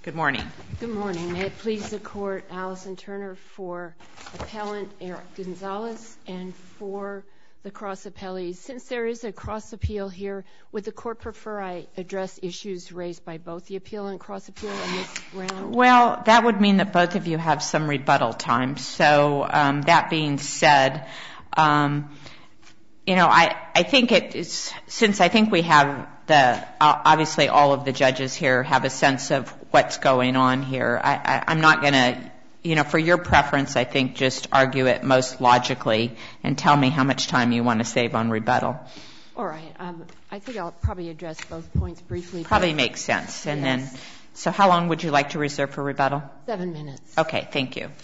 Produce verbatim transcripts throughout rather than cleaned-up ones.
Good morning. Good morning. May it please the Court, Allison Turner for Appellant Eric Gonzalez and for the cross appellees. Since there is a cross appeal here, would the Court prefer I address issues raised by both the appeal and cross appeal in this round? Well, that would mean that both of you have some rebuttal time. So um, that being said, um, you know, I, I think it is, since I think we have the, uh, obviously all of the judges here have a sense of what's going on here. I, I, I'm not going to, you know, for your preference, I think just argue it most logically and tell me how much time you want to save on rebuttal. All right. Um, I think I'll probably address both points briefly. Probably makes sense. And yes. then, so how long would you like to reserve for rebuttal? Seven minutes. Okay, thank you.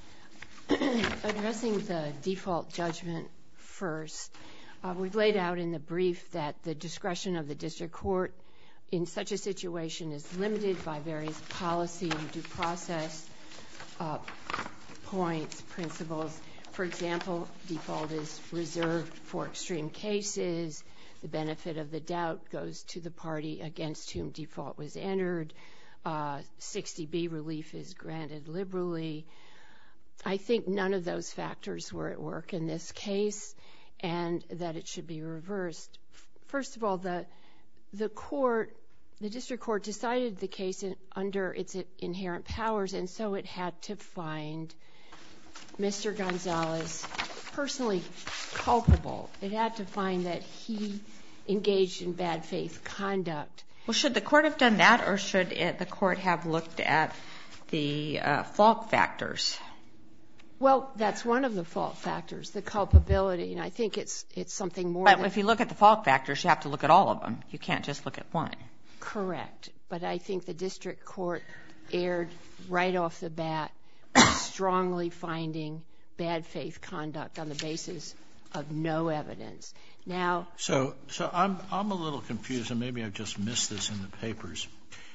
Addressing the default judgment first, uh, we've laid out in the brief that the discretion of the district court in such a situation is limited by various policy and due process uh, points, principles. For example, default is reserved for extreme cases. The benefit of the doubt goes to the party against whom default was entered. Uh, sixty B relief is granted liberally. I think none of those factors were at work in this case, and that it should be reversed. First of all, the the court, the district court decided the case in, under its inherent powers, and so it had to find Mister Gonzalez personally culpable. It had to find that he engaged in bad faith conduct. Well, should the court have done that, or should it, the court have looked at the uh, fault factors? Well, that's one of the fault factors, the culpability, and I think it's it's something more. But if you look at the fault factors, you have to look at all of them. You can't just look at one. Correct. But I think the district court erred right off the bat, strongly finding bad faith conduct on the basis of no evidence. Now, so so I'm I'm a little confused, and maybe I've just missed this in the papers.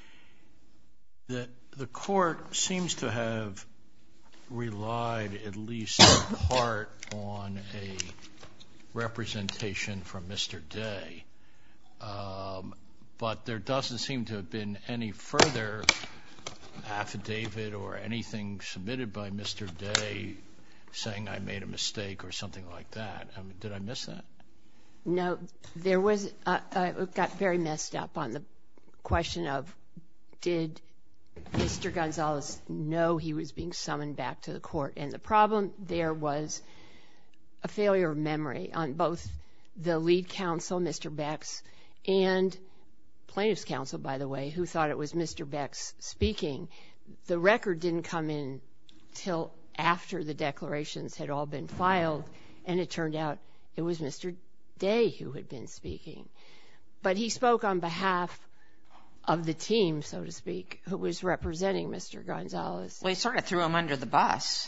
The the court seems to have relied at least in part on a representation from Mister Day, um, but there doesn't seem to have been any further affidavit or anything submitted by Mister Day saying I made a mistake or something like that. I mean, did I miss that? No, there was, uh, uh, it got very messed up on the question of did Mister Gonzalez know he was being summoned back to the court. And the problem there was a failure of memory on both the lead counsel, Mister Becks, and plaintiff's counsel, by the way, who thought it was Mister Becks speaking. The record didn't come in till after the declarations had all been filed, and it turned out it was Mister Day who had been speaking. But he spoke on behalf of the team, so to speak, who was representing Mister Gonzalez. Well, he sort of threw him under the bus.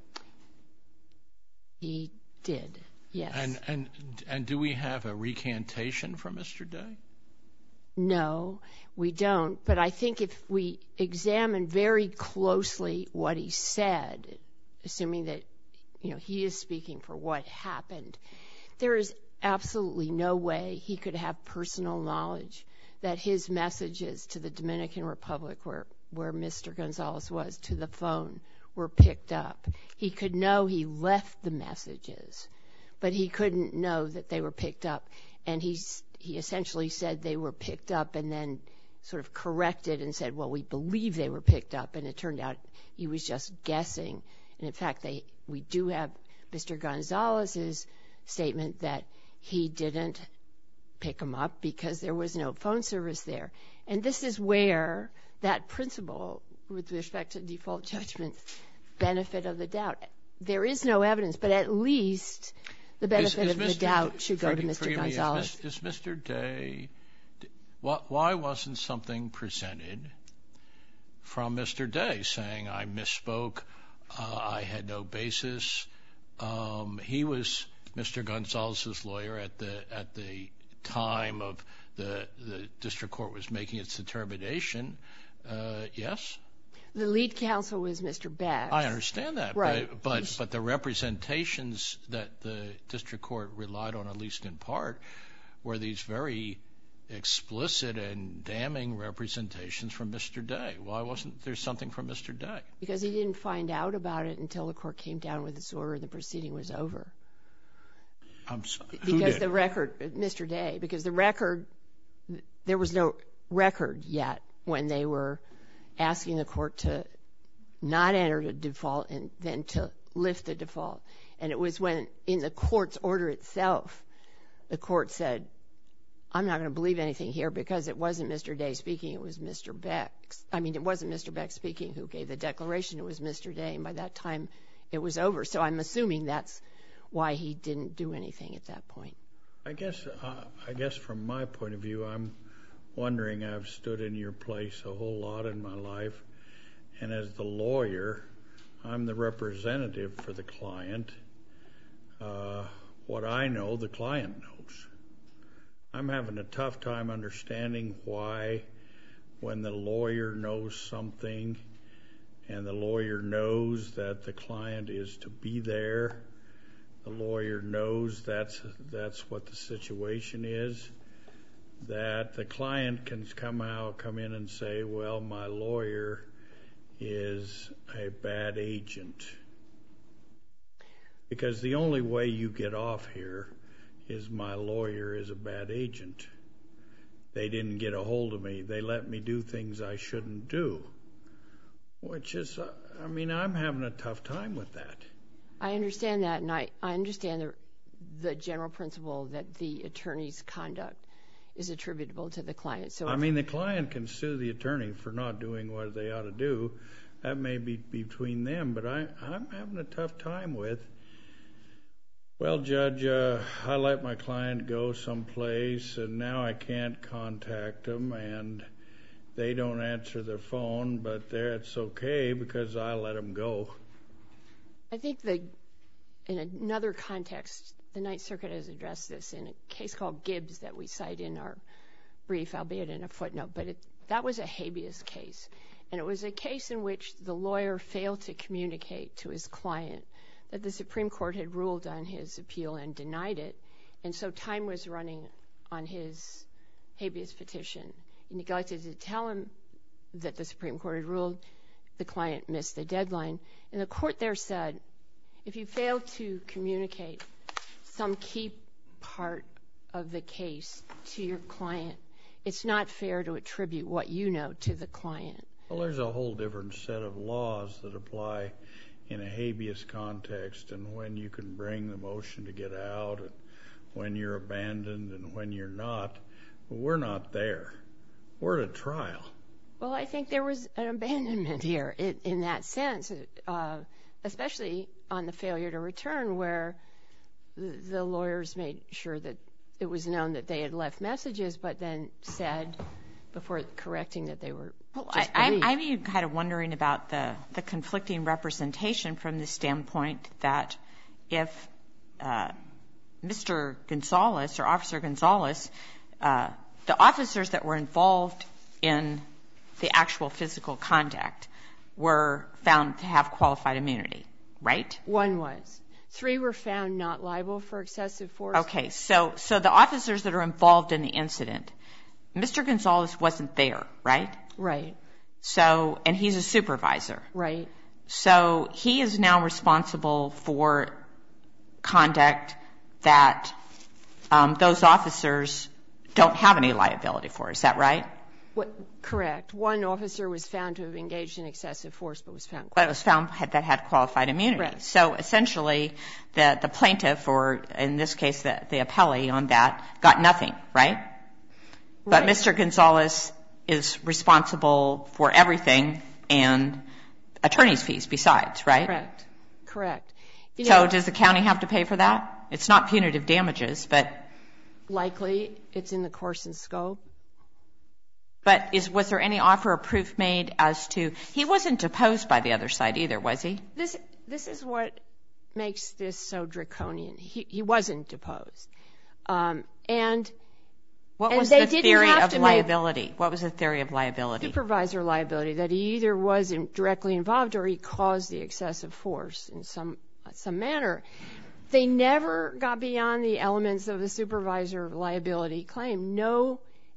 He did, yes. And and and do we have a recantation from Mister Day? No, we don't. But I think if we examine very closely what he said, assuming that, you know, he is speaking for what happened, there is absolutely no way he could have personal knowledge that his messages to the Dominican Republic, where, where Mister Gonzalez was, to the phone, were picked up. He could know he left the messages, but he couldn't know that they were picked up. And he's, he essentially said they were picked up and then sort of corrected and said, well, we believe they were picked up. And it turned out he was just guessing. And in fact, they, we do have Mister Gonzalez's statement that he didn't pick them up because there was no phone service there. And this is where that principle with respect to default judgment, benefit of the doubt, there is no evidence, but at least the benefit is, is of Mister the doubt should go to Mister Gonzalez. Me, is, is Mister Day, why wasn't something presented from Mister Day saying I misspoke, uh, I had no basis? Um, he was Mister Gonzalez's lawyer at the at the time of the the district court was making its determination. Uh, yes? The lead counsel was Mister Becks. I understand that. Right. But, but, but the representations that the district court relied on, at least in part, were these very explicit and damning representations from Mister Day. Why wasn't there something from Mister Day? Because he didn't find out about it until the court came down with its order and the proceeding was over. I'm sorry. Because the record, Mister Day, because the record, there was no record yet when they were asking the court to not enter the default and then to lift the default. And it was when, in the court's order itself, the court said, I'm not going to believe anything here because it wasn't Mister Day speaking, it was Mister Beck. I mean, it wasn't Mister Beck speaking who gave the declaration, it was Mister Day, and by that time it was over. So I'm assuming that's why he didn't do anything at that point. I guess, uh, I guess from my point of view, I'm wondering, I've stood in your place a whole lot in my life, and as the lawyer, I'm the representative for the client. Uh, what I know, the client knows. I'm having a tough time understanding why, when the lawyer knows something and the lawyer knows that the client is to be there, the lawyer knows that's that's what the situation is, that the client can come out, come in and say, well, my lawyer is a bad agent. Because the only way you get off here is my lawyer is a bad agent. They didn't get a hold of me. They let me do things I shouldn't do. Which is, uh, I mean, I'm having a tough time with that. I understand that, and I, I understand the, the general principle that the attorney's conduct is attributable to the client. So I mean, the client can sue the attorney for not doing what they ought to do. That may be between them, but I, I'm having a tough time with, well, Judge, uh, I let my client go someplace, and now I can't contact them, and they don't answer their phone, but there it's okay because I let them go. I think the, in another context, the Ninth Circuit has addressed this in a case called Gibbs that we cite in our brief, albeit in a footnote, but it, that was a habeas case. And it was a case in which the lawyer failed to communicate to his client that the Supreme Court had ruled on his appeal and denied it, and so time was running on his habeas petition. He neglected to tell him that the Supreme Court had ruled. The client missed the deadline. And the court there said, if you fail to communicate some key part of the case to your client, it's not fair to attribute what you know to the client. Well, there's a whole different set of laws that apply in a habeas context, and when you can bring the motion to get out, and when you're abandoned and when you're not. We're not there. We're at a trial. Well, I think there was an abandonment here in, in that sense, uh, especially on the failure to return, where the, the lawyers made sure that it was known that they had left messages, but then said before correcting that they were well, just I, believed. I'm even kind of wondering about the, the conflicting representation from the standpoint that if uh, Mister Gonzalez or Officer Gonzalez, uh, the officers that were involved in the actual physical contact were found to have qualified immunity, right? One was. Three were found not liable for excessive force. Okay, so so the officers that are involved in the incident, Mister Gonzalez wasn't there, right? Right. So, and he's a supervisor. Right. So he is now responsible for conduct that um, those officers don't have any liability for. Is that right? What, correct. One officer was found to have engaged in excessive force, but was found. But it was found had, that had qualified immunity. Right. So essentially, the the plaintiff, or in this case, the, the appellee on that, got nothing, right? But Right. Mister Gonzalez is responsible for everything and attorney's fees besides, right? Correct. Correct. You So know, does the county have to pay for that? It's not punitive damages, but likely it's in the course and scope. but is was there any offer of proof made as to he wasn't deposed by the other side either, was he? This this is what makes this so draconian. He he wasn't deposed, um, and What and was they the didn't theory have of to liability? What was the theory of liability? supervisor liability, that he either was in, directly involved or he caused the excessive force in some some manner. They never got beyond the elements of the supervisor liability claim. No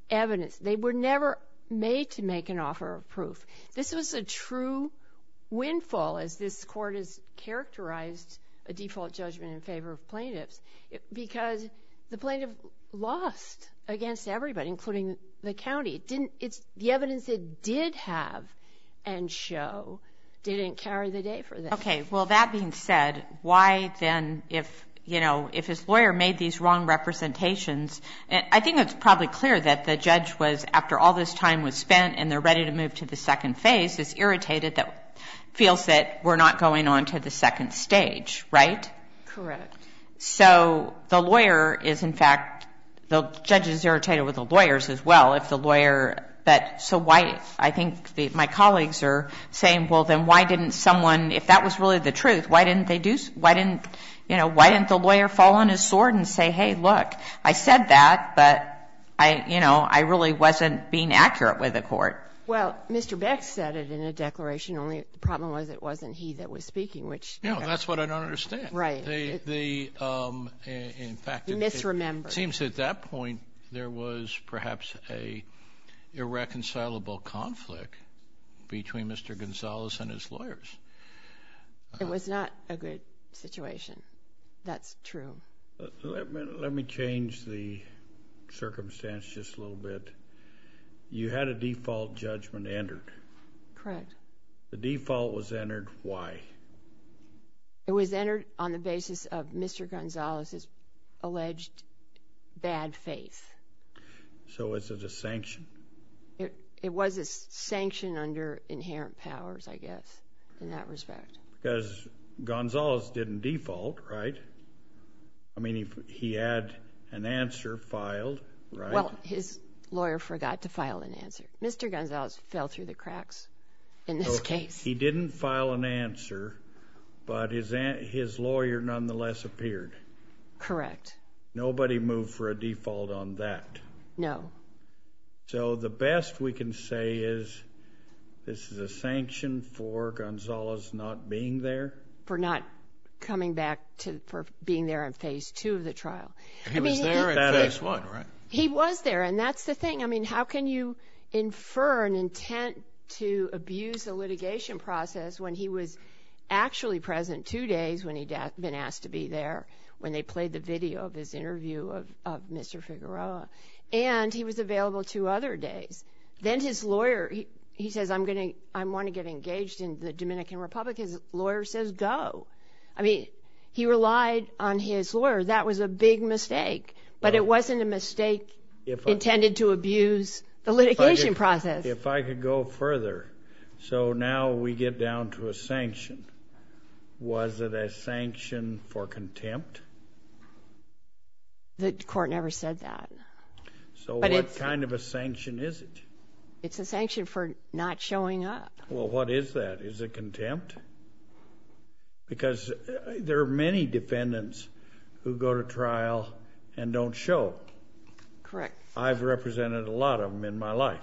evidence. They were never made to make an offer of proof. This was a true windfall, as this court has characterized a default judgment in favor of plaintiffs, because the plaintiff lost against everybody, including the county. It didn't. It's the evidence it did have and show didn't carry the day for them. Okay. Well, that being said, why then, if you know, if his lawyer made these wrong representations, and I think it's probably clear that the judge was, after all this time was spent and they're ready to move to the second phase, is irritated that feels that we're not going on to the second stage, right? Correct. So the lawyer is, in fact, the judge is irritated with the lawyers as well. If the lawyer, but so why, I think the, my colleagues are saying, well, then why didn't someone, if that was really the truth, why didn't they do, why didn't, you know, why didn't the lawyer fall on his sword and say, hey, look, I said that, but I, you know, I really wasn't being accurate with the court. Well, Mister Beck said it in a declaration, only the problem was it wasn't he that was speaking, which... Yeah, you know, that's what I don't understand. Right. They, it, they, um, in fact... You it, misremembered. It seems at that point there was perhaps a irreconcilable conflict between Mister Gonzalez and his lawyers. It was not a good situation. That's true. Let me, let me change the circumstance just a little bit. You had a default judgment entered. Correct. The default was entered. Why? It was entered on the basis of Mister Gonzalez's alleged bad faith. So is it a sanction? It, it was a sanction under inherent powers, I guess, in that respect. Because Gonzalez didn't default, right? I mean, he, he had an answer filed, right? Well, his lawyer forgot to file an answer. Mister Gonzalez fell through the cracks in this so case. He didn't file an answer, but his his lawyer nonetheless appeared. Correct. Nobody moved for a default on that. No. So the best we can say is this is a sanction for Gonzalez not being there? For not coming back to, for being there in phase two of the trial. He I was mean, there he, at phase one, right? He was there, and that's the thing. I mean, how can you infer an intent to abuse the litigation process when he was actually present two days when he'd been asked to be there, when they played the video of his interview of, of Mister Figueroa, and he was available two other days. Then his lawyer, he, he says, I'm going to, I want to get engaged in the Dominican Republic. His lawyer says, go. I mean, he relied on his lawyer. That was a big mistake. But well, it wasn't a mistake if I, intended to abuse the litigation if could, process. If I could go further, so now we get down to a sanction. Was it a sanction for contempt? The court never said that. So but what kind of a sanction is it? It's a sanction for not showing up. Well, what is that? Is it contempt? Because there are many defendants who go to trial and don't show. Correct. I've represented a lot of them in my life.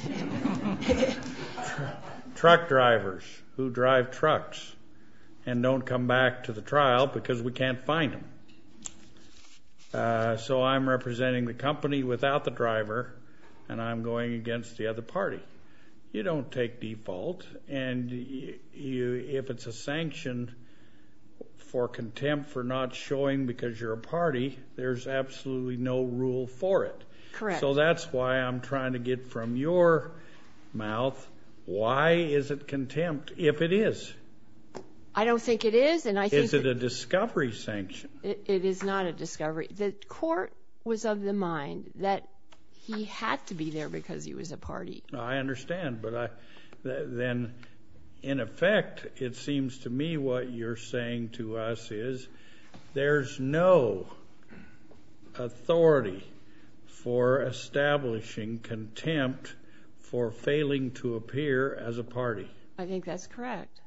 Tr- truck drivers who drive trucks and don't come back to the trial because we can't find them. Uh, so I'm representing the company without the driver, and I'm going against the other party. You don't take default, and you, you, if it's a sanction for contempt for not showing because you're a party, there's absolutely no rule for it. Correct. So that's why I'm trying to get from your mouth, why is it contempt if it is? I don't think it is, and I think... Is it a discovery sanction? It, it is not a discovery. The court was of the mind that he had to be there because he was a party. I understand, but I th- then... In effect, it seems to me what you're saying to us is there's no authority for establishing contempt for failing to appear as a party. I think that's correct.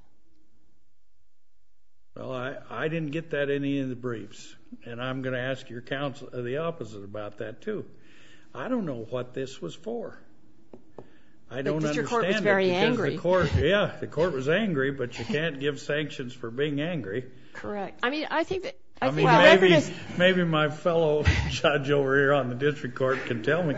Well, I, I didn't get that in any of the briefs, and I'm going to ask your counsel the opposite about that too. I don't know what this was for. I don't the understand court was very it because angry. the court, yeah, the court was angry, but you can't give sanctions for being angry. Correct. I mean, I think that. I, I think mean, well, maybe is, maybe my fellow judge over here on the district court can tell me,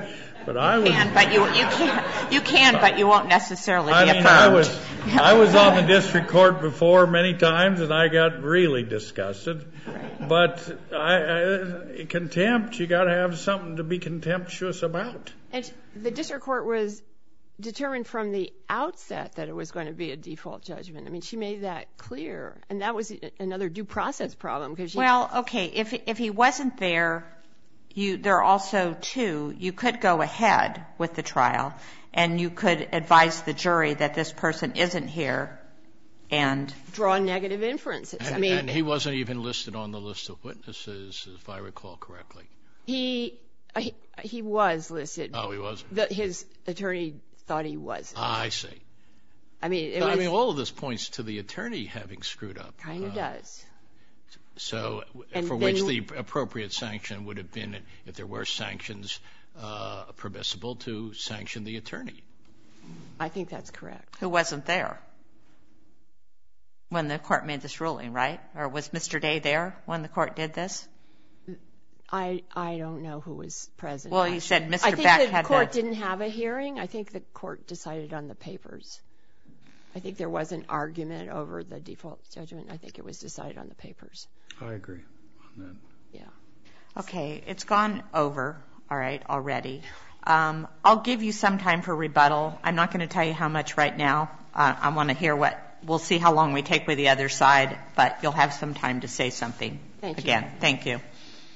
But I was, You can, but you, you can, you can, but you won't necessarily I be mean, affirmed. I was, I was on the district court before many times, and I got really disgusted. But I, I, contempt, you got to have something to be contemptuous about. And the district court was determined from the outset that it was going to be a default judgment. I mean, she made that clear, and that was another due process problem. Because well, okay, if if he wasn't there, you there are also two. You could go ahead with the trial, and you could advise the jury that this person isn't here, and draw negative inferences. And, I mean, and he wasn't even listed on the list of witnesses, if I recall correctly. He he, he was listed. Oh, he was. The, his attorney thought he was. Ah, I see. I mean, it I was, mean, all of this points to the attorney having screwed up. Kind of uh, does. So, and for then, which the appropriate sanction would have been, if there were sanctions uh, permissible, to sanction the attorney. I think that's correct. Who wasn't there when the court made this ruling, right? Or was Mister Day there when the court did this? I I don't know who was present. Well, you said Mister I think Beck the had court the... didn't have a hearing. I think the court decided on the papers. I think there was an argument over the default judgment. I think it was decided on the papers. I agree on that. Yeah. Okay, it's gone over, all right, already. Um, I'll give you some time for rebuttal. I'm not going to tell you how much right now. Uh, I want to hear what, we'll see how long we take with the other side, but you'll have some time to say something. Thank you. Again, thank you.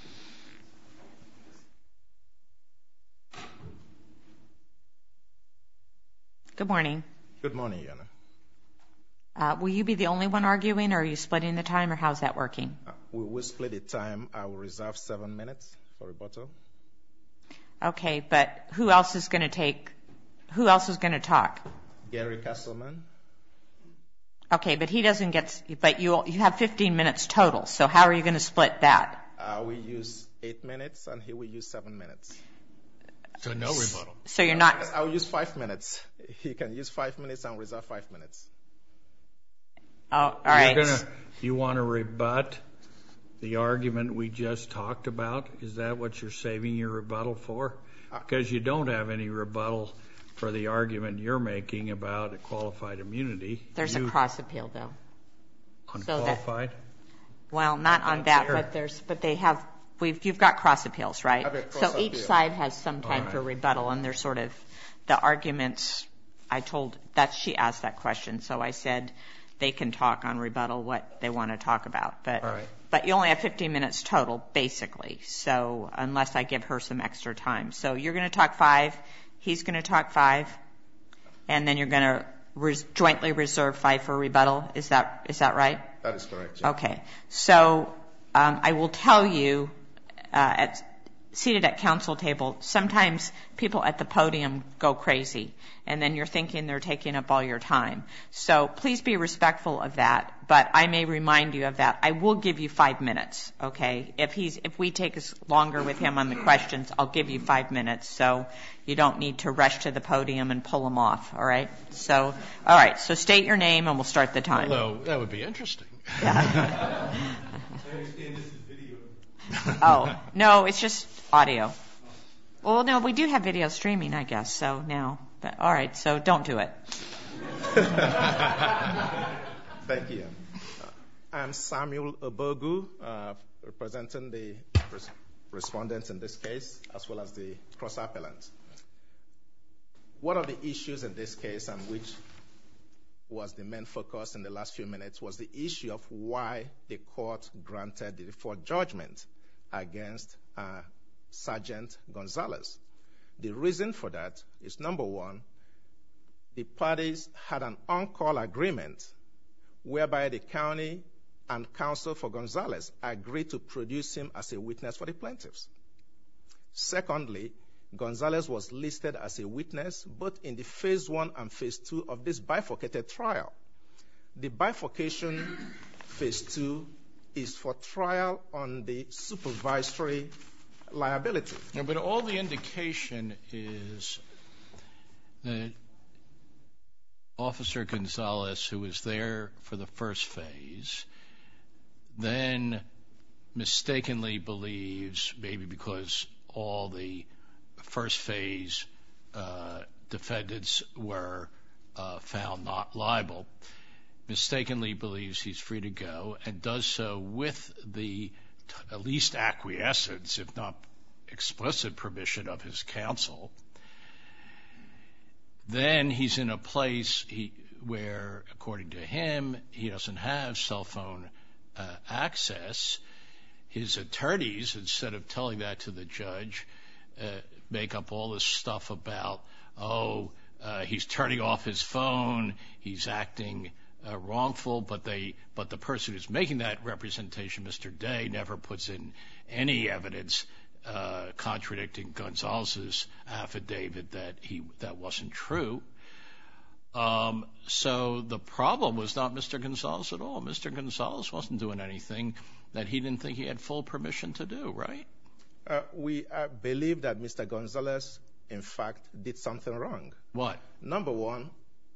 Good morning. Good morning, Your Honor. Uh, will you be the only one arguing, or are you splitting the time, or how's that working? Uh, we will split the time. I will reserve seven minutes for rebuttal. Okay, but who else is going to take, who else is going to talk? Gary Castleman. Okay, but he doesn't get, but you you have fifteen minutes total, so how are you going to split that? I will use eight minutes, and he will use seven minutes. So no rebuttal. So you're not... I will use five minutes. He can use five minutes and reserve five minutes. Oh, all right. You're gonna, you want to rebut the argument we just talked about? Is that what you're saving your rebuttal for? Because you don't have any rebuttal for the argument you're making about qualified immunity. There's you, a cross appeal, though. Unqualified? So that, well, not on that, there. but there's, but they have, we've, you've got cross appeals, right? Cross so each appeal. side has some time right. for rebuttal, and they're sort of the arguments. I told that she asked that question, so I said they can talk on rebuttal what they want to talk about. But All right. but you only have fifteen minutes total, basically. So unless I give her some extra time, so you're going to talk five, he's going to talk five, and then you're going to res- jointly reserve five for rebuttal. Is that is that right? That is correct. Yeah. Okay. So um, I will tell you uh, at seated at council table, sometimes people at the podium go crazy, and then you're thinking they're taking up all your time. So please be respectful of that, but I may remind you of that. I will give you five minutes, okay? If he's, if we take us longer with him on the questions, I'll give you five minutes, so you don't need to rush to the podium and pull him off, all right? So, all right, so state your name and we'll start the time. Although, that would be interesting. Yeah. Oh, no, it's just audio. Well, no, we do have video streaming, I guess, so now. But, all right, so don't do it. Thank you. I'm Samuel Obogu, uh, representing the res- respondents in this case, as well as the cross-appellant. One of the issues in this case, and which was the main focus in the last few minutes, was the issue of why the court granted the default judgment against uh, Sergeant Gonzalez. The reason for that is, number one, the parties had an on-call agreement whereby the county and counsel for Gonzalez agreed to produce him as a witness for the plaintiffs. Secondly, Gonzalez was listed as a witness both in the phase one and phase two of this bifurcated trial. The bifurcation phase two is for trial on the supervisory liability. Yeah, but all the indication is that Officer Gonzalez, who was there for the first phase, then mistakenly believes, maybe because all the first phase uh, defendants were uh, found not liable, mistakenly believes he's free to go and does so with the t- at least acquiescence, if not explicit permission of his counsel, then he's in a place he, where, according to him, he doesn't have cell phone uh, access. His attorneys, instead of telling that to the judge, uh, make up all this stuff about, oh, uh, he's turning off his phone, he's acting uh, wrongful, but they, but the person who's making that representation, Mister Day, never puts in any evidence uh, contradicting Gonzalez's affidavit that he that wasn't true. Um, so the problem was not Mister Gonzalez at all. Mister Gonzalez wasn't doing anything that he didn't think he had full permission to do, right? Uh, we uh, believe that Mister Gonzalez, in fact, did something wrong. What? Number one,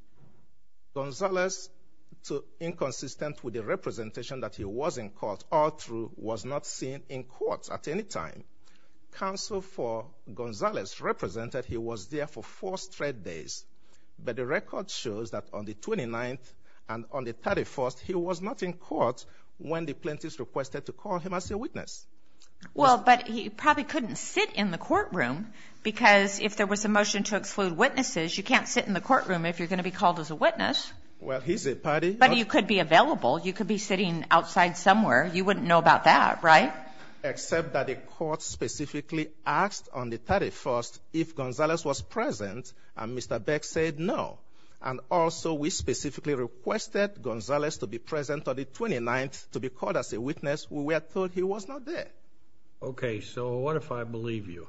Gonzalez, to, inconsistent with the representation that he was in court all through, was not seen in court at any time. Counsel for Gonzalez represented he was there for four straight days. But the record shows that on the twenty-ninth and on the thirty-first, he was not in court when the plaintiffs requested to call him as a witness. Well, but he probably couldn't sit in the courtroom because if there was a motion to exclude witnesses, you can't sit in the courtroom if you're going to be called as a witness. Well, he's a party. But you could be available. You could be sitting outside somewhere. You wouldn't know about that, right? Except that the court specifically asked on the thirty-first if Gonzalez was present, and Mister Beck said no. And also, we specifically requested Gonzalez to be present on the twenty-ninth to be called as a witness. We were told he was not there. Okay, so what if I believe you?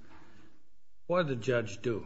What did the judge do?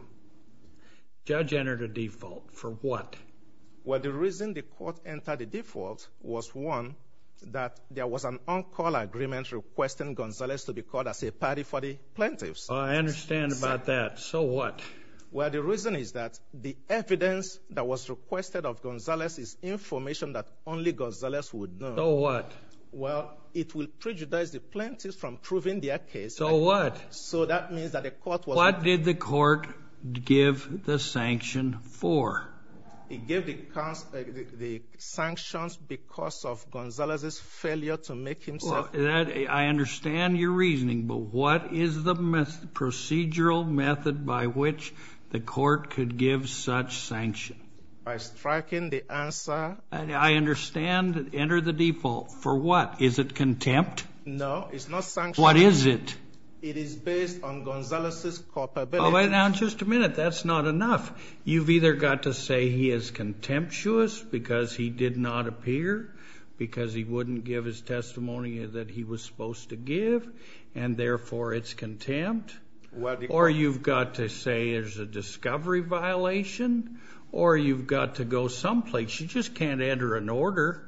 Judge entered a default. For what? Well, the reason the court entered a default was, one, that there was an on-call agreement requesting Gonzalez to be called as a party for the plaintiffs. Oh, I understand about that. So what? Well, the reason is that the evidence that was requested of Gonzalez is information that only Gonzalez would know. So what? Well, it will prejudice the plaintiffs from proving their case. So what? So that means that the court was... What did the court give the sanction for? It gave the, cons- uh, the, the sanctions because of Gonzalez's failure to make himself... Well, that, I understand your reasoning, but what is the met- procedural method by which the court could give such sanction? By striking the answer... I, I understand, enter the default. For what? Is it contempt? No, it's not sanction. What is it? It is based on Gonzalez's culpability. Oh, wait, now, just a minute. That's not enough. You've either got to say he is contemptuous because he did not appear, because he wouldn't give his testimony that he was supposed to give, and therefore it's contempt. Well, or you've got to say there's a discovery violation, or you've got to go someplace. You just can't enter an order.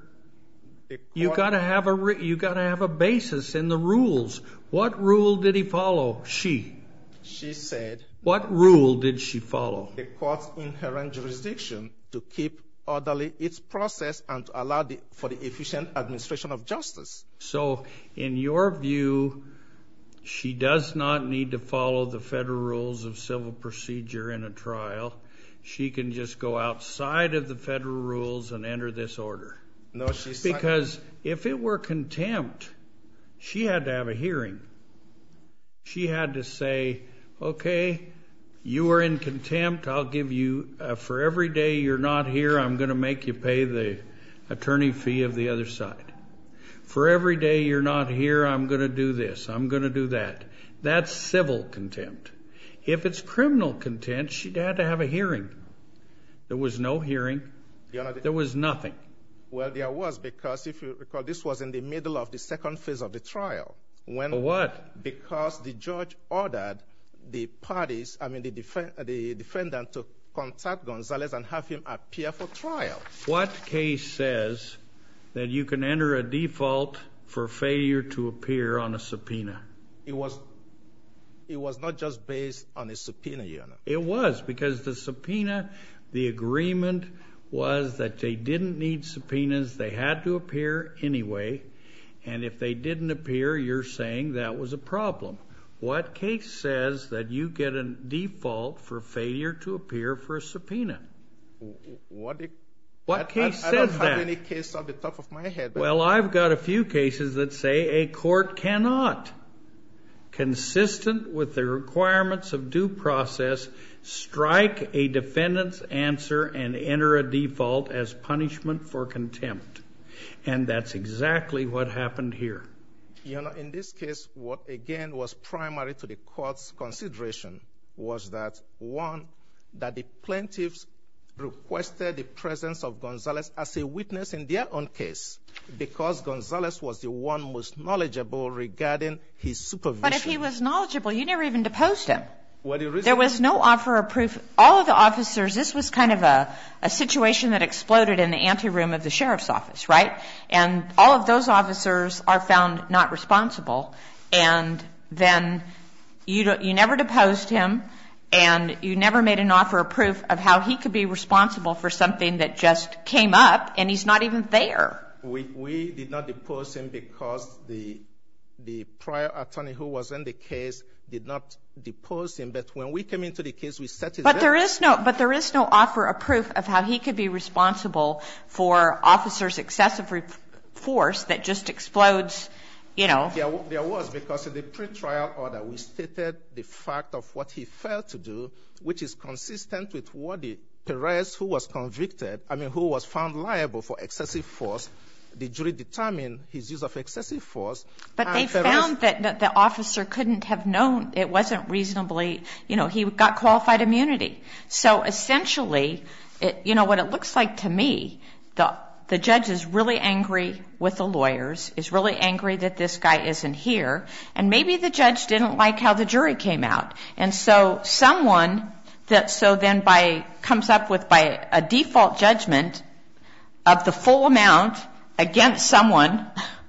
You got to have a re- you got to have a basis in the rules. What rule did he follow? She. She said. What rule did she follow? The court's inherent jurisdiction to keep orderly its process and to allow the, for the efficient administration of justice. So, in your view, she does not need to follow the federal rules of civil procedure in a trial. She can just go outside of the federal rules and enter this order. No, she's... Because if it were contempt, she had to have a hearing. She had to say, okay, you are in contempt. I'll give you, uh, for every day you're not here, I'm going to make you pay the attorney fee of the other side. For every day you're not here, I'm going to do this. I'm going to do that. That's civil contempt. If it's criminal contempt, she'd had to have a hearing. There was no hearing. There was nothing. Well, there was, because if you recall, this was in the middle of the second phase of the trial. When, For what? Because the judge ordered the parties, I mean the, def- the defendant, to contact Gonzalez and have him appear for trial. What case says that you can enter a default for failure to appear on a subpoena? It was, it was not just based on a subpoena, Your Honor. It was, because the subpoena, the agreement was that they didn't need subpoenas. They had to appear anyway. And if they didn't appear, you're saying that was a problem. What case says that you get a default for failure to appear for a subpoena? What, it, what I, case I, I says don't have that? any case off the top of my head. Well, I've got a few cases that say a court cannot, consistent with the requirements of due process, strike a defendant's answer and enter a default as punishment for contempt. And that's exactly what happened here. You know, in this case, what again was primary to the court's consideration was that, one, that the plaintiffs requested the presence of Gonzalez as a witness in their own case because Gonzalez was the one most knowledgeable regarding his supervision. But if he was knowledgeable, you never even deposed him. Well, the reason there was no offer of proof. All of the officers, this was kind of a, a situation that exploded in the anteroom of the sheriff's office, right? And all of those officers are found not responsible. And then you, don't, you never deposed him, and you never made an offer of proof of how he could be responsible for something that just came up, and he's not even there. We, we did not depose him because the, the prior attorney who was in the case did not depose him, but when we came into the case, we set his... But there is no, but there is no offer of proof of how he could be responsible for officers' excessive re- force that just explodes, you know. There, there was, because in the pre-trial order, we stated the fact of what he failed to do, which is consistent with what the Perez, who was convicted, I mean, who was found liable for excessive force, the jury determined his use of excessive force. But they Perez found that, that the officer couldn't have known. It wasn't reasonably, you know, he got qualified immunity. So essentially, it, you know, what it looks like to me, the the judge is really angry with the lawyers, is really angry that this guy isn't here, and maybe the judge didn't like how the jury came out. And so someone that so then by comes up with by a default judgment of the full amount against someone,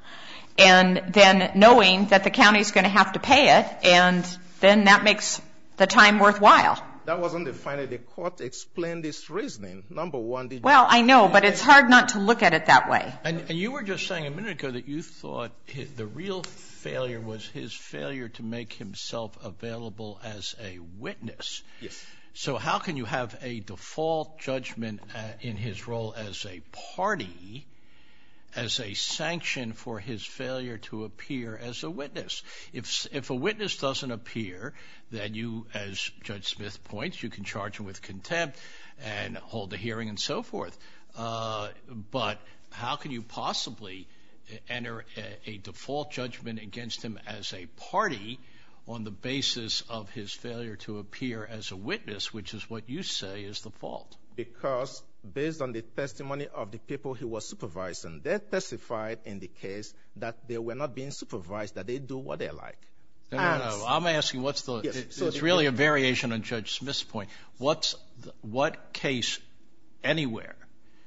and then knowing that the county's going to have to pay it, and then that makes the time worthwhile. That wasn't the final. The court explained this reasoning. Number one, the well, I know, but it's hard not to look at it that way. And, and you were just saying a minute ago that you thought his, the real failure was his failure to make himself available as a witness. Yes. So how can you have a default judgment uh, in his role as a party as a sanction for his failure to appear as a witness? If if a witness doesn't appear, then you, as Judge Smith points, you can charge him with contempt and hold a hearing and so forth. Uh, but how can you possibly enter a, a default judgment against him as a party on the basis of his failure to appear as a witness, which is what you say is the fault? Because based on the testimony of the people he was supervising, they testified in the case that they were not being supervised, that they do what they like. No, no, no. I'm asking what's the, yes, it, so it's the, really a variation on Judge Smith's point. What's the, what case anywhere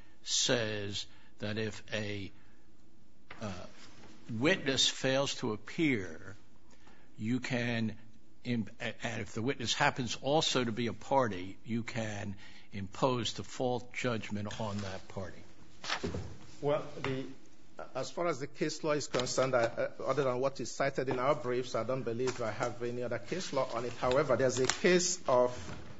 says that if a uh, witness fails to appear, you can, in, and if the witness happens also to be a party, you can impose default judgment on that party? Well, the, as far as the case law is concerned, I, uh, other than what is cited in our briefs, I don't believe I have any other case law on it. However, there's a case of...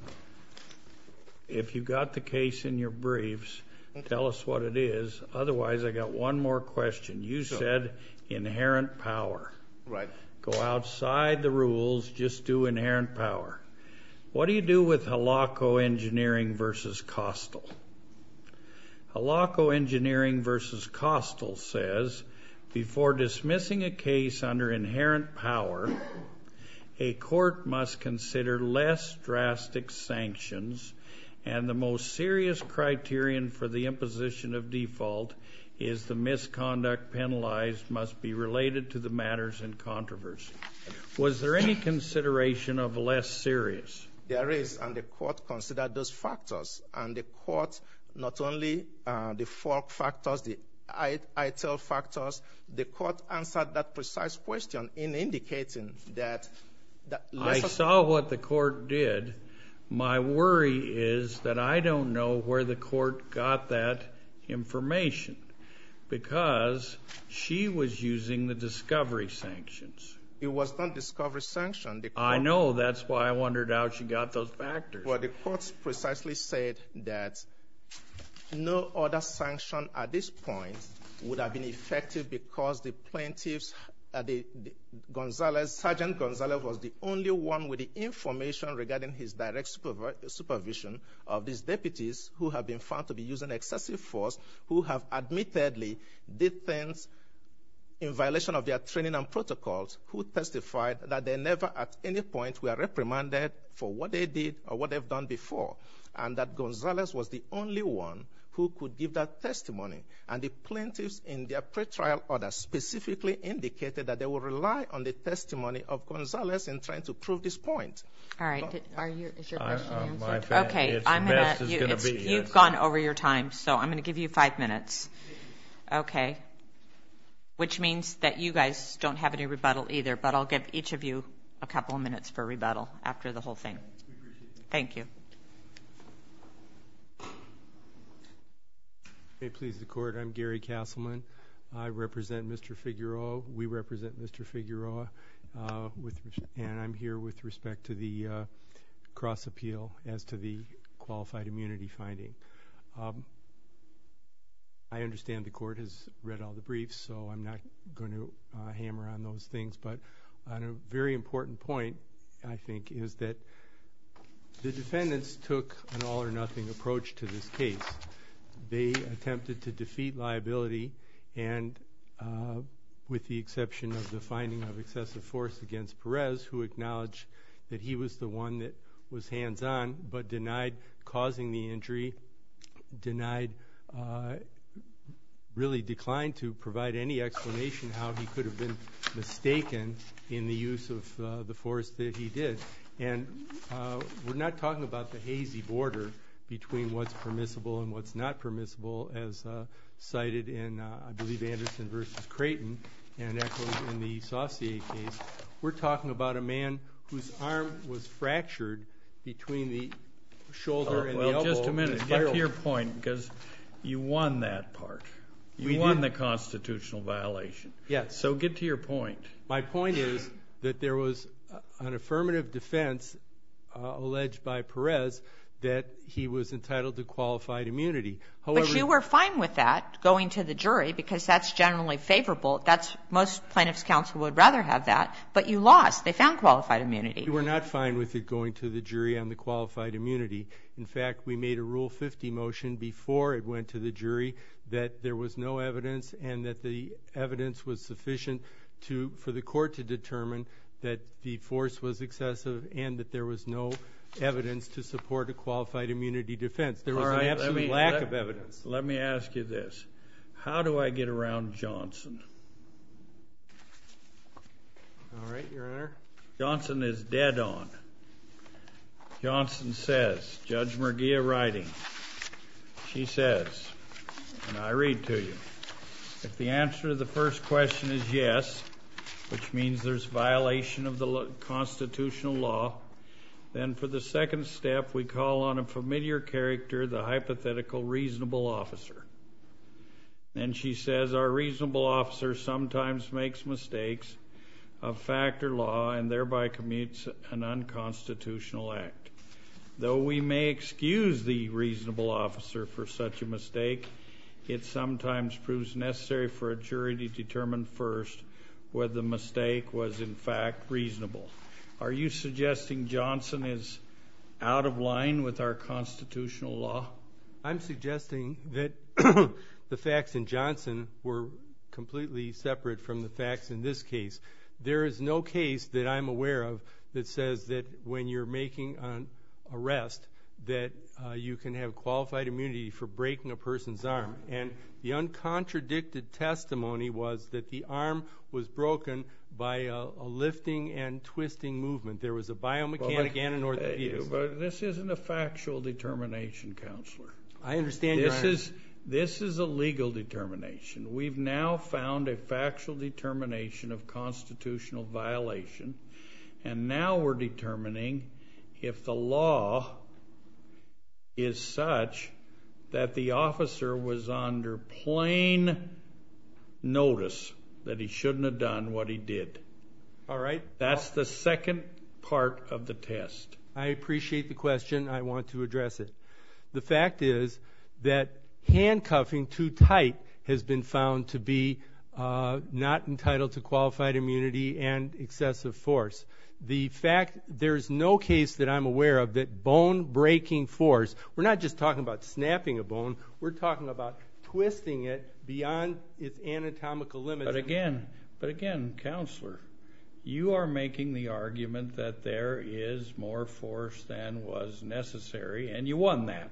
If you got the case in your briefs, tell us what it is. Otherwise, I got one more question. You sure. said inherent power. Right. Go outside the rules, just do inherent power. What do you do with Halaco Engineering versus Costal? Halaco Engineering versus Costal says, before dismissing a case under inherent power, a court must consider less drastic sanctions, and the most serious criterion for the imposition of default is the misconduct penalized must be related to the matters in controversy. Was there any consideration of less serious? There is, and the court considered those factors. And the court, not only uh, the fork factors, the I T L factors, the court answered that precise question in indicating that... that I saw what the court did. My worry is that I don't know where the court got that information, because she was using the discovery sanctions. it was not discovery sanction. The court, I know. That's why I wondered how she got those factors. Well, the court precisely said that no other sanction at this point would have been effective because the plaintiffs, uh, the, the Gonzalez, Sergeant Gonzalez was the only one with the information regarding his direct supervi supervision of these deputies who have been found to be using excessive force, who have admittedly did things in violation of their training and protocols, who testified that they never at any point were reprimanded for what they did or what they've done before, and that Gonzalez was the only one who could give that testimony. And the plaintiffs in their pretrial order specifically indicated that they will rely on the testimony of Gonzalez in trying to prove this point. All right. Did, are you, is your question I, uh, answered? my fa- okay. It's I'm the gonna, best it's you, gonna it's, be, you've yes. gone over your time, so I'm going to give you five minutes. Okay. Which means that you guys don't have any rebuttal either, but I'll give each of you a couple of minutes for rebuttal after the whole thing. Thank you. May it please the Court, I'm Gary Castleman. I represent Mister Figueroa. We represent Mister Figueroa, uh, with, and I'm here with respect to the uh, cross appeal as to the qualified immunity finding. Um, I understand the Court has read all the briefs, so I'm not going to uh, hammer on those things, but on a very important point, I think, is that the defendants took an all-or-nothing approach to this case. They attempted to defeat liability, and uh, with the exception of the finding of excessive force against Perez, who acknowledged that he was the one that was hands-on, but denied causing the injury, denied, uh, really declined to provide any explanation how he could have been mistaken in the use of uh, the force that he did. And uh, we're not talking about the hazy border between what's permissible and what's not permissible, as uh, cited in, uh, I believe, Anderson versus Creighton and echoed in the Saucier case. We're talking about a man whose arm was fractured between the shoulder Oh, and well, the elbow. just a minute. and Get spiral. to your point, because you won that part. You We won did. the constitutional violation. Yes. So get to your point. My point is that there was an affirmative defense uh, alleged by Perez that he was entitled to qualified immunity. However, But you were fine with that, going to the jury, because that's generally favorable. That's, most plaintiffs' counsel would rather have that, but you lost. They found qualified immunity. we were not fine with it going to the jury on the qualified immunity. In fact, we made a Rule fifty motion before it went to the jury that there was no evidence and that the evidence was sufficient to, for the court to determine that the force was excessive and that there was no evidence to support a qualified immunity defense. There was All an right, let absolute me- lack let- of evidence. Let me ask you this. How do I get around Johnson? All right, Your Honor. Johnson is dead on. Johnson says, Judge Murguia writing, she says, and I read to you, if the answer to the first question is yes, which means there's violation of the lo- constitutional law, then for the second step, we call on a familiar character, the hypothetical reasonable officer. Then she says, our reasonable officer sometimes makes mistakes of fact or law and thereby commits an unconstitutional act. Though we may excuse the reasonable officer for such a mistake, it sometimes proves necessary for a jury to determine first whether the mistake was in fact reasonable. Are you suggesting Johnson is out of line with our constitutional law? I'm suggesting that the facts in Johnson were completely separate from the facts in this case. There is no case that I'm aware of that says that when you're making an arrest that uh, you can have qualified immunity for breaking a person's arm. And the uncontradicted testimony was that the arm was broken by a, a lifting and twisting movement. There was a biomechanic and an orthopedist. Uh, but this isn't a factual determination, Counselor. I understand, Your This Honor. is this is a legal determination. We've now found a factual determination of constitutional violation, and now we're determining if the law is such that the officer was under plain notice that he shouldn't have done what he did. All right? That's the second part of the test. I appreciate the question. I want to address it. The fact is that handcuffing too tight has been found to be uh, not entitled to qualified immunity and excessive force. The fact, there's no case that I'm aware of that bone-breaking force, we're not just talking about snapping a bone, we're talking about twisting it beyond its anatomical limits. But again, but again, counselor, you are making the argument that there is more force than was necessary, and you won that.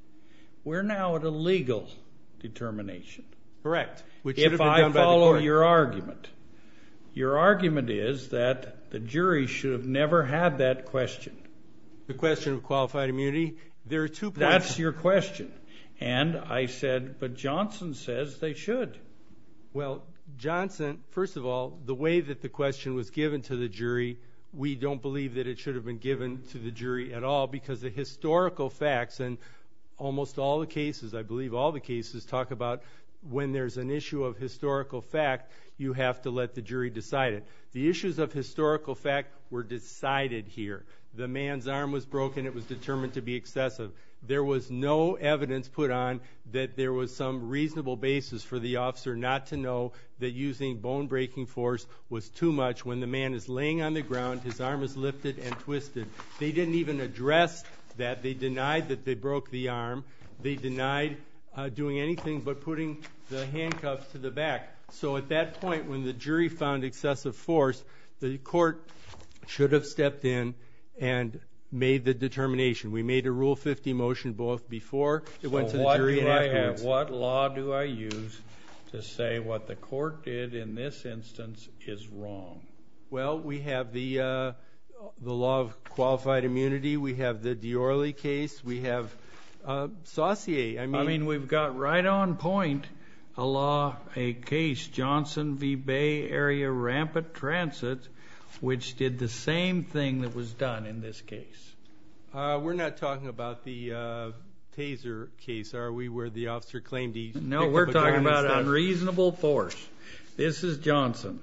We're now at a legal determination. Correct. Which should If have been I done by the follow court. your argument, your argument is that the jury should have never had that question. The question of qualified immunity, there are two points. That's your question. And I said, but Johnson says they should. Well, Johnson, first of all, the way that the question was given to the jury, we don't believe that it should have been given to the jury at all, because the historical facts, and almost all the cases, I believe all the cases, talk about when there's an issue of historical fact, you have to let the jury decide it. The issues of historical fact were decided here. The man's arm was broken. It was determined to be excessive. There was no evidence put on that there was some reasonable basis for the officer not to know that using bone-breaking force was too much when the man is laying on the ground, his arm is lifted and twisted. They didn't even address that. They denied that they broke the arm. They denied uh, doing anything but putting the handcuffs to the back. So at that point, when the jury found excessive force, the court should have stepped in and made the determination. We made a Rule fifty motion both before it So went to the what jury do and I afterwards. have, what law do I use to say what the court did in this instance is wrong? Well, we have the uh, the law of qualified immunity. We have the Diorly case. We have uh, Saucier. I mean, I mean, we've got right on point a law, a case, Johnson v. Bay Area Rampant Transit, which did the same thing that was done in this case. Uh, we're not talking about the uh, taser case, are we, where the officer claimed he No, picked we're up a talking gun about instead. unreasonable force. This is Johnson.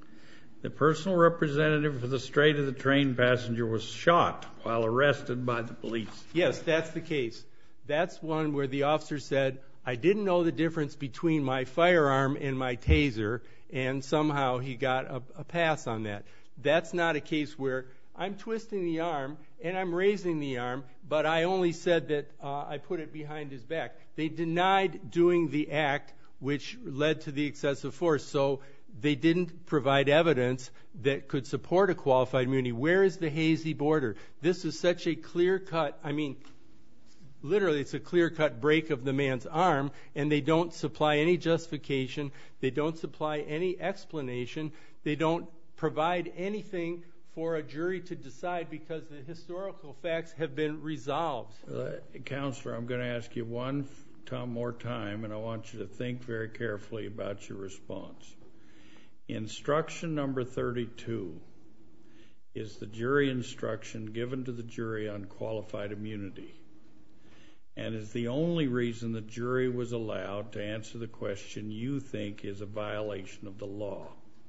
The personal representative for the Strait of the train passenger was shot while arrested by the police. Yes, that's the case. That's one where the officer said, I didn't know the difference between my firearm and my taser, and somehow he got a, a pass on that. That's not a case where I'm twisting the arm and I'm raising the arm, but I only said that uh, I put it behind his back. They denied doing the act which led to the excessive force, so they didn't provide evidence that could support a qualified immunity. Where is the hazy border? This is such a clear-cut, I mean, literally it's a clear-cut break of the man's arm, and they don't supply any justification. They don't supply any explanation. They don't provide anything for a jury to decide because the historical facts have been resolved. Uh, Counselor, I'm going to ask you one time more time, and I want you to think very carefully about your response. Instruction number thirty-two is the jury instruction given to the jury on qualified immunity, and is the only reason the jury was allowed to answer the question you think is a violation of the law.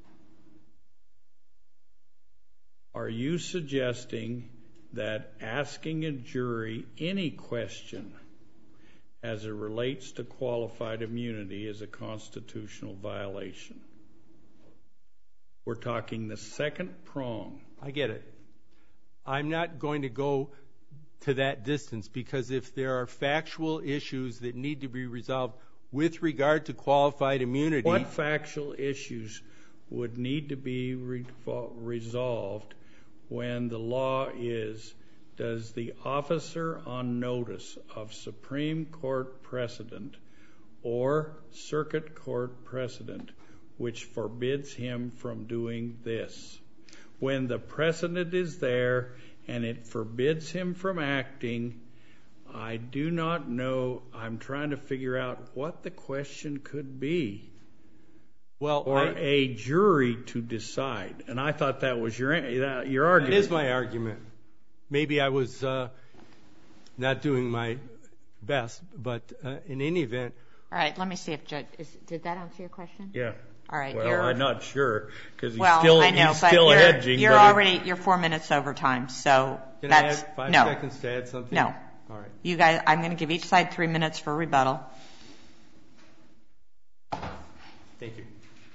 Are you suggesting that asking a jury any question as it relates to qualified immunity is a constitutional violation? We're talking the second prong. I get it. I'm not going to go to that distance because if there are factual issues that need to be resolved with regard to qualified immunity... What factual issues would need to be re- resolved when the law is, does the officer on notice of Supreme Court precedent or Circuit Court precedent which forbids him from doing this? When the precedent is there and it forbids him from acting, I do not know. I'm trying to figure out what the question could be. Well, or I, a jury to decide. And I thought that was your that, your argument. It is my argument. Maybe I was uh, not doing my best, but uh, in any event... All right, let me see if Judge... Is, did that answer your question? Yeah. All right. Well, you're, I'm not sure because he's well, still, I know, he's but still you're, hedging. You're but already, you're four minutes over time, so Can that's, I add five no. seconds to add something? No. All right. You guys, I'm going to give each side three minutes for rebuttal. Thank you.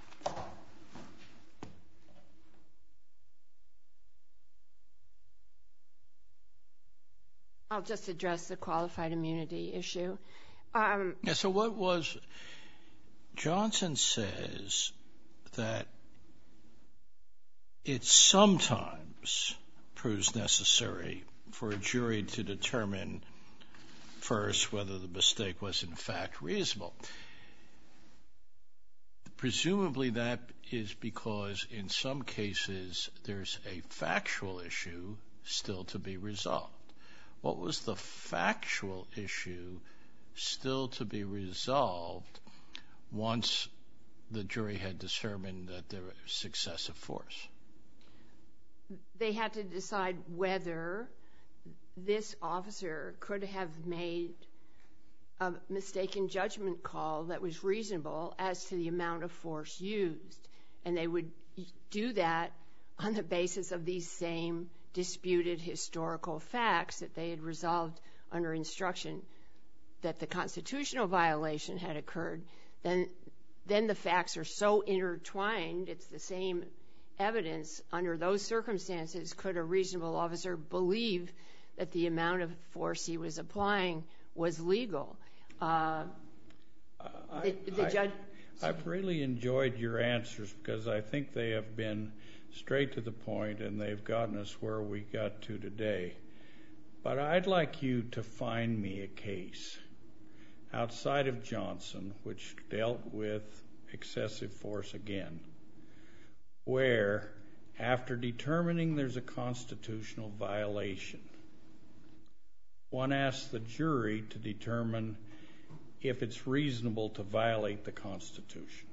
I'll just address the qualified immunity issue. Um, Yeah, so what was, Johnson says that it sometimes proves necessary for a jury to determine first whether the mistake was in fact reasonable. Presumably that is because in some cases there's a factual issue still to be resolved. What was the factual issue still to be resolved once the jury had determined that there was excessive force? They had to decide whether this officer could have made a mistaken judgment call that was reasonable as to the amount of force used. And they would do that on the basis of these same disputed historical facts that they had resolved under instruction that the constitutional violation had occurred. Then, then the facts are so intertwined, it's the same evidence. Under those circumstances, could a reasonable officer believe that the amount of force he was applying was legal? Uh, I, the, the I, judge. I've really enjoyed your answers because I think they have been straight to the point and they've gotten us where we got to today. But I'd like you to find me a case outside of Johnson which dealt with excessive force again, where after determining there's a constitutional violation, one asks the jury to determine if it's reasonable to violate the Constitution.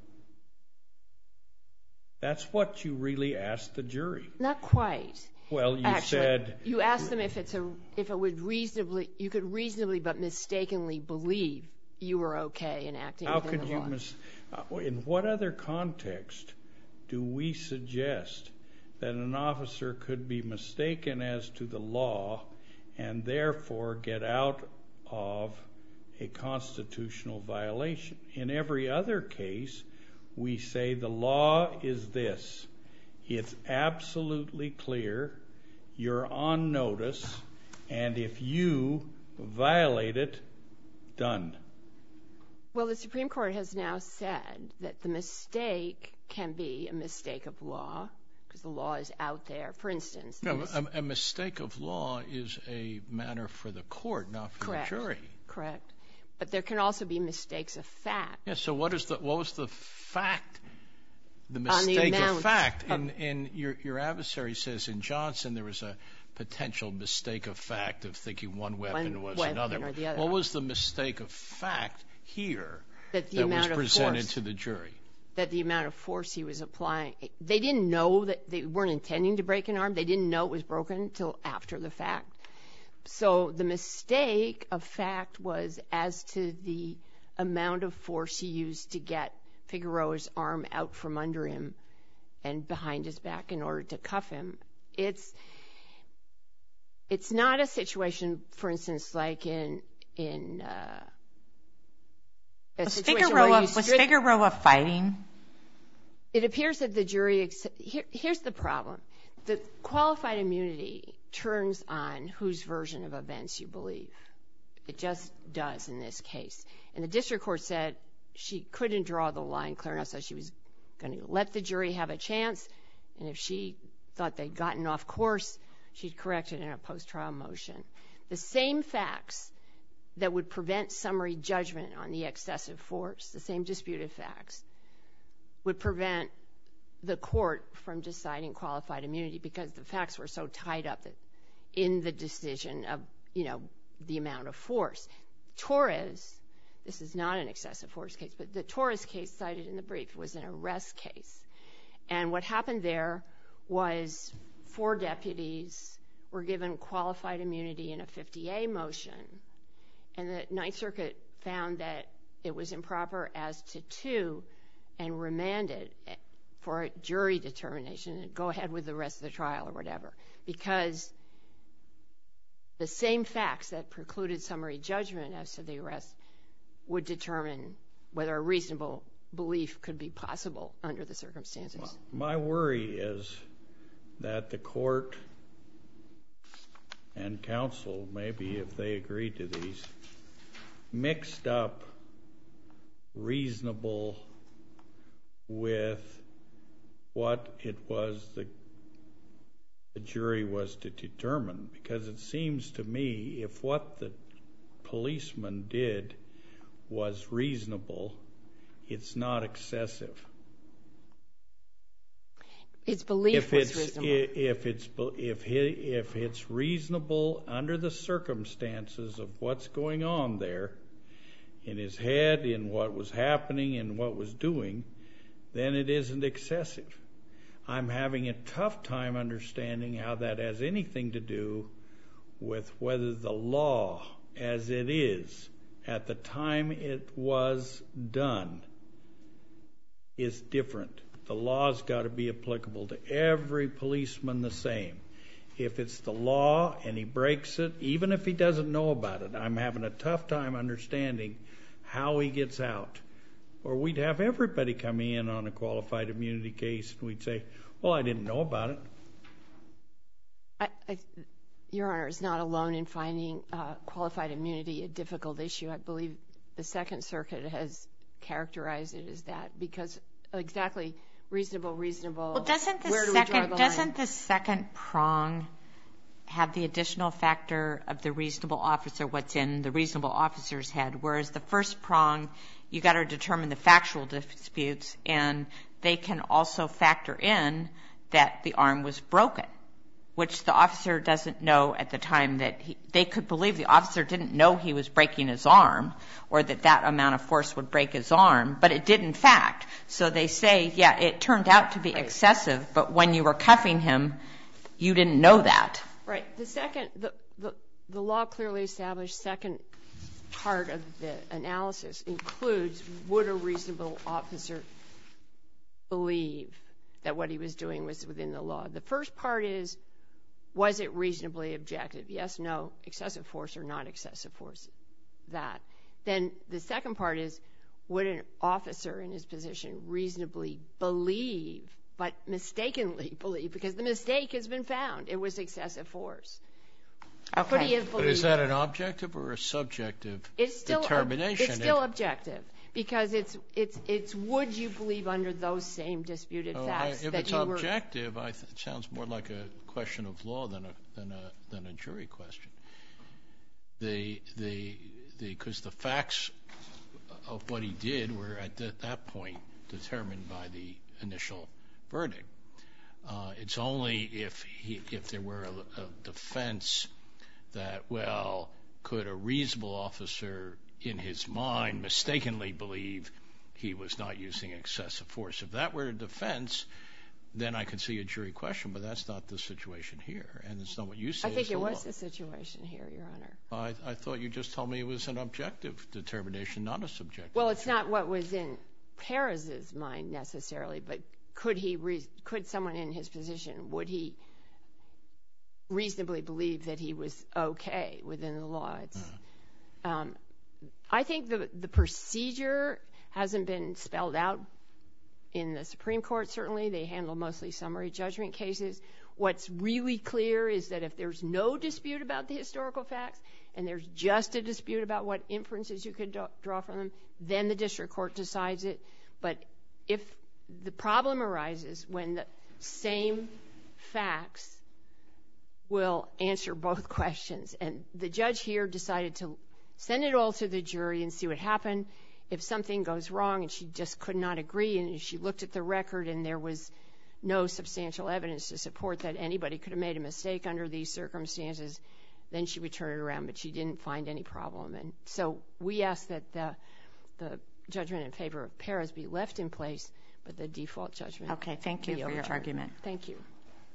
That's what you really asked the jury. Not quite. Well, you Actually, said you asked them if it's a if it would reasonably you could reasonably but mistakenly believe you were okay in acting how within could the you law. mis- uh, in what other context do we suggest that an officer could be mistaken as to the law and therefore get out of a constitutional violation? In every other case, we say the law is this. It's absolutely clear. You're on notice. And if you violate it, done. Well, the Supreme Court has now said that the mistake can be a mistake of law because the law is out there. For instance, No, a, a mistake of law is a matter for the court, not for correct, the jury. Correct. But there can also be mistakes of fact. Yeah, so what is the what was the fact, the On the mistake amount of fact? of- In, in your, your adversary says in Johnson there was a potential mistake of fact of thinking one weapon One was weapon another. or the other. What was the mistake of fact here That the that amount was of presented force- to the jury? That the amount of force he was applying, they didn't know that they weren't intending to break an arm. They didn't know it was broken until after the fact. So the mistake of fact was as to the amount of force he used to get Figueroa's arm out from under him and behind his back in order to cuff him. It's it's not a situation, for instance, like in in uh, a Was situation Figueroa, where you was strip- Figueroa fighting? It appears that the jury, ex- here, here's the problem. The qualified immunity turns on whose version of events you believe. It just does in this case. And the district court said she couldn't draw the line clear enough, so she was going to let the jury have a chance. And if she thought they'd gotten off course, she'd correct it in a post-trial motion. The same facts that would prevent summary judgment on the excessive force, the same disputed facts, would prevent the court from deciding qualified immunity because the facts were so tied up that in the decision of, you know, the amount of force. Torres, this is not an excessive force case, but the Torres case cited in the brief was an arrest case. And what happened there was four deputies were given qualified immunity in a fifty A motion, and the Ninth Circuit found that it was improper as to two and remanded for a jury determination and go ahead with the rest of the trial or whatever, because the same facts that precluded summary judgment as to the arrest would determine whether a reasonable belief could be possible under the circumstances. My worry is that the court and counsel, maybe if they agreed to these, mixed up reasonable with what it was the, the jury was to determine. Because it seems to me if what the policeman did was reasonable, it's not excessive. Its belief if was it's, reasonable. If it's, if, if it's reasonable under the circumstances of what's going on there, in his head, in what was happening, in what was doing, then it isn't excessive. I'm having a tough time understanding how that has anything to do with whether the law as it is at the time it was done is different. The law's got to be applicable to every policeman the same. If it's the law and he breaks it, even if he doesn't know about it, I'm having a tough time understanding how he gets out. Or we'd have everybody come in on a qualified immunity case and we'd say, well, I didn't know about it. I, I, Your Honor is not alone in finding uh, qualified immunity a difficult issue. I believe the Second Circuit has characterized it as that because exactly reasonable, reasonable. Well, doesn't the where do we draw second the doesn't line? the second prong have the additional factor of the reasonable officer, what's in the reasonable officer's head, whereas the first prong, you got to determine the factual disputes, and they can also factor in that the arm was broken, which the officer doesn't know at the time that he, they could believe the officer didn't know he was breaking his arm or that that amount of force would break his arm, but it did in fact. So they say, yeah, it turned out to be Right. excessive, but when you were cuffing him, you didn't know that. Right. The second, the, the, the law clearly established second part of the analysis includes would a reasonable officer believe that what he was doing was within the law. The first part is, was it reasonably objective? Yes, no, excessive force or not excessive force, that. Then the second part is, would an officer in his position reasonably believe, but mistakenly believe, because the mistake has been found, it was excessive force. Okay. Could he have But believed? is that an objective or a subjective It's still determination? It's still objective because it's it's it's would you believe under those same disputed Oh, I, facts if that it's you were. objective, I th- it sounds more like a question of law than a than a than a jury question. The the the because the facts of what he did were at th- that point determined by the initial verdict. Uh, it's only if he if there were a, a defense that, well, could a reasonable officer in his mind mistakenly believe he was not using excessive force. If that were a defense, then I could see a jury question, but that's not the situation here, and it's not what you say. I think it was the situation here, Your Honor. I, I thought you just told me it was an objective determination, not a subjective. Well, it's not what was in Perez's mind necessarily, but could he re- could someone in his position, would he reasonably believe that he was okay within the law? It's, uh-huh. um, I think the the procedure hasn't been spelled out in the Supreme Court. Certainly, they handle mostly summary judgment cases. What's really clear is that if there's no dispute about the historical facts and there's just a dispute about what inferences you could do- draw from them, then the district court decides it. But if the problem arises when the same facts will answer both questions, and the judge here decided to send it all to the jury and see what happened. If something goes wrong and she just could not agree, and she looked at the record and there was no substantial evidence to support that anybody could have made a mistake under these circumstances, then she would turn it around, but she didn't find any problem. And so we ask that the, the judgment in favor of Perez be left in place, but the default judgment. Okay, thank you for your argument. Thank you.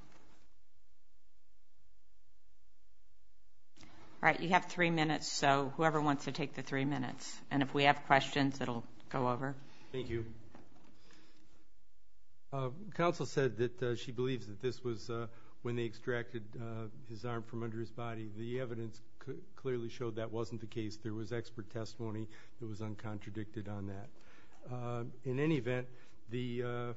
All right, you have three minutes, so whoever wants to take the three minutes. And if we have questions, it'll go over. Thank you. Uh, counsel said that uh, she believes that this was uh, when they extracted uh, his arm from under his body. The evidence c- clearly showed that wasn't the case. There was expert testimony that was uncontradicted on that. Uh, in any event, the uh,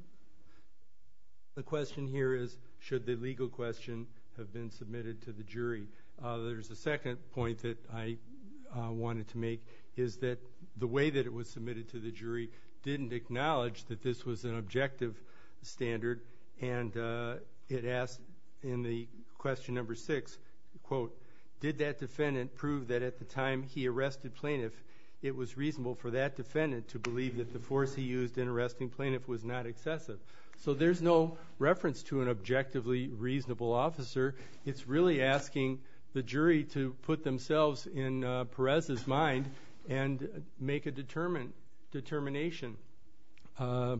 the question here is, should the legal question have been submitted to the jury? Uh, there's a second point that I uh, wanted to make, is that the way that it was submitted to the jury didn't acknowledge that this was an objective standard, and uh, it asked in the question number six, quote, did that defendant prove that at the time he arrested plaintiff, it was reasonable for that defendant to believe that the force he used in arresting plaintiff was not excessive? So there's no reference to an objectively reasonable officer. It's really asking the jury to put themselves in uh, Perez's mind and make a determine, determination. Uh,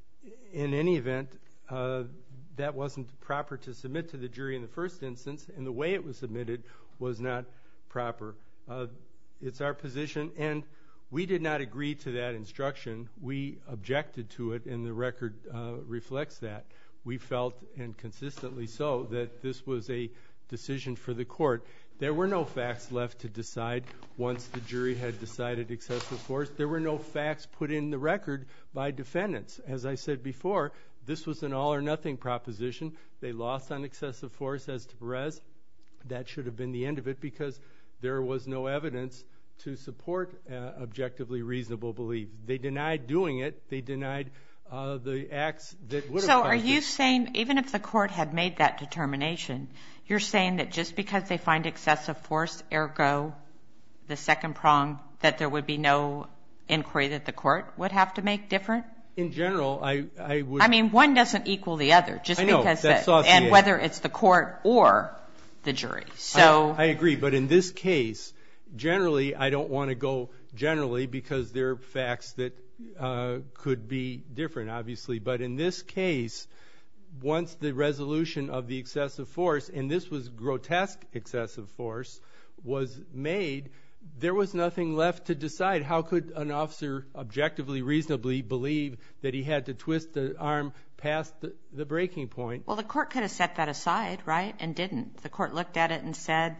in any event, uh, that wasn't proper to submit to the jury in the first instance, and the way it was submitted was not proper. Uh, it's our position, and we did not agree to that instruction. We objected to it, and the record uh, reflects that. We felt, and consistently so, that this was a decision for the court. There were no facts left to decide once the jury had decided excessive force. There were no facts put in the record by defendants. As I said before, this was an all-or-nothing proposition. They lost on excessive force as to Perez. That should have been the end of it, because there was no evidence to support uh, objectively reasonable belief. They denied doing it. They denied uh, the acts that would have So caused are you it. saying, even if the court had made that determination, you're saying that just because they find excessive force, ergo the second prong, that there would be no inquiry that the court would have to make different? In general, I, I would... I mean, one doesn't equal the other, just I know, because... that's that, and saucier. whether it's the court or the jury. So I, I agree, but in this case, generally, I don't want to go generally, because there are facts that uh, could be different, obviously. But in this case, once the resolution of the excessive force, and this was grotesque excessive force, was made, there was nothing left to decide. How could an officer objectively, reasonably believe that he had to twist the arm past the, the breaking point? Well, the court could have set that aside, right, and didn't. The court looked at it and said,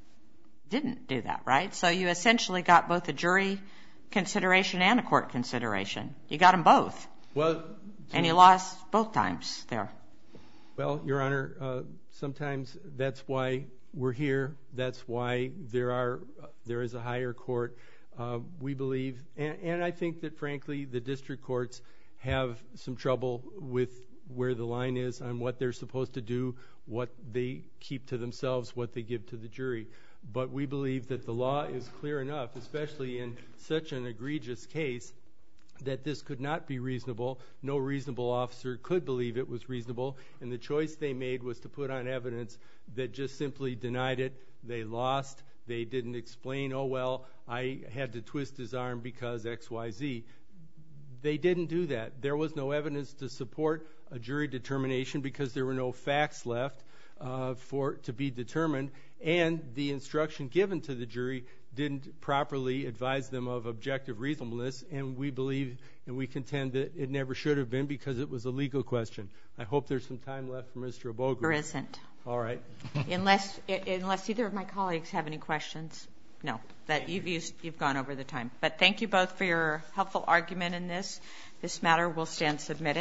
didn't do that, right? So you essentially got both a jury consideration and a court consideration. You got them both. Well, and you lost both times there. Well, Your Honor, uh, sometimes that's why we're here. That's why there are uh, there is a higher court. Uh, we believe, and, and I think that, frankly, the district courts have some trouble with where the line is on what they're supposed to do, what they keep to themselves, what they give to the jury. But we believe that the law is clear enough, especially in such an egregious case, that this could not be reasonable. No reasonable officer could believe it was reasonable, and the choice they made was to put on evidence that just simply denied it. They lost. They didn't explain, oh, well, I had to twist his arm because X Y Z. They didn't do that. There was no evidence to support a jury determination because there were no facts left uh, for to be determined, and the instruction given to the jury didn't properly advise them of objective reasonableness, and we believe and we contend that it never should have been, because it was a legal question. I hope there's some time left for Mister Abogu. There isn't. All right. unless, unless either of my colleagues have any questions. No, that you've used, you've gone over the time. But thank you both for your helpful argument in this. This matter will stand submitted.